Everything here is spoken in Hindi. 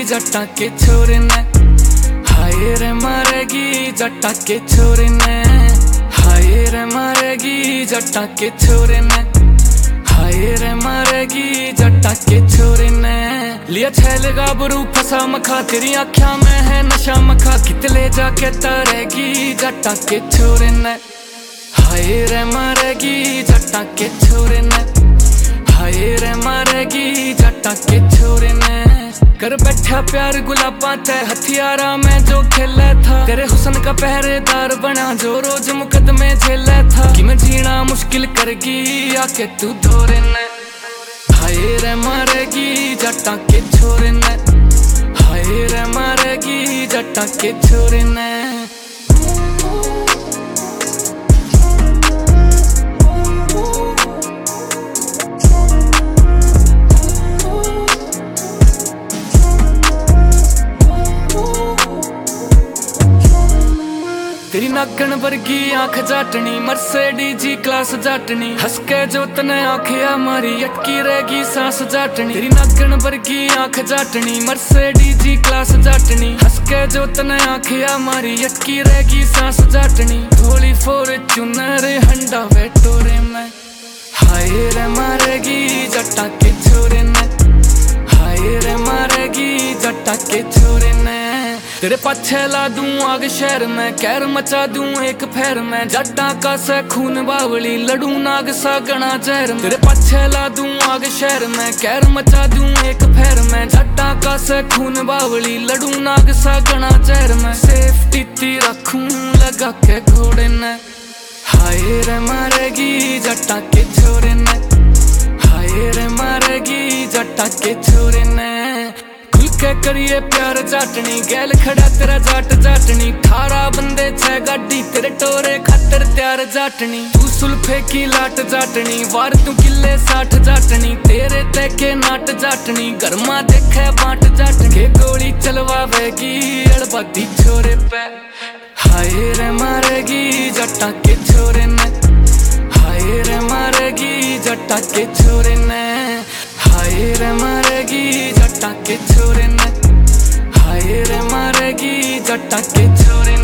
जट्टा के छोरे ने, हाय रे मारेगी जट्टा के छोरे ने, हाय रे मारेगी जट्टा के छोरे ने, हाय रे मारेगी जट्टा के छोरे ने। लिया छैल गाबरू फसा मखा, तेरी आँखों में है नशा मखा, कितले जाके तरेगी जट्टा के छोरे ने, हाय रे मारेगी जट्टा के छोरे ने, हाय रे मारेगी जट्टा के छोरे ने। कर बैठा प्यार गुलाबा ते हथियारा में जो खेला था, तेरे हुस्न का पहरेदार बना जो रोज मुकदमे झेला था, कि मैं जीना मुश्किल करगी आके तू धोरे ने, हाय रे मारेगी जट्टा के छोरे ने, हाय रे मारेगी जट्टा के छोरे ने। तेरी नागण वर्गी आंख जाटनी, मर्सिडीज जी क्लास जाटनी, हंस के जो तने आंखिया मारी अटकी रहेगी सांस जाटनी। तेरी नागण वर्गी आंख जाटनी, मर्सिडीज जी क्लास जाटनी, हंस के जो तने आंखिया मारी अटकी रहेगी सांस जाटनी। थोड़ी फॉर्च्यूनर हंडा वेटोरे में, हाय रे मारेगी जट्टा के छोरे ने, हाय रे मारेगी जट्टा के छोरे ने। तेरे पाछे ला दूं आग शहर में, कहर मचा दूं एक फेर में, जट्टा का से खून बावली लड़ू नाग सा गणा जहर में। तेरे पाछे ला दूं आग शहर में, कहर मचा दूं एक फेर में, जट्टा का से खून बावली लड़ू नाग सा गणा जहर में। सेफ्टी ती रखूं लगा के घोड़े ने, हाय रे मारेगी जट्टा के छोरे ने, हाय रे मारेगी जट्टा के छोरे ने। के करिए प्यार जाटनी, गैल खड़ा तेरा जाट जाटनी, खारा बंदे छे गाड़ी तेरे टोरे खातर त्यार जाटनी। तू सुल्फे की लाट जाटनी, वार तू किले 60 जाटनी, तेरे तेके नाट जाटनी, गरमा देखे बाट जाटनी। के गोली चलवावेगी अड़बादी छोरे पे, हाय रे मारेगी जट्टा के छोरे ने, हाय रे मारेगी जट्टा के छोरे ने, हाय रे मारेगी जट्टा के छोरे ने, हाय रे मारेगी जट्टा के छोरे।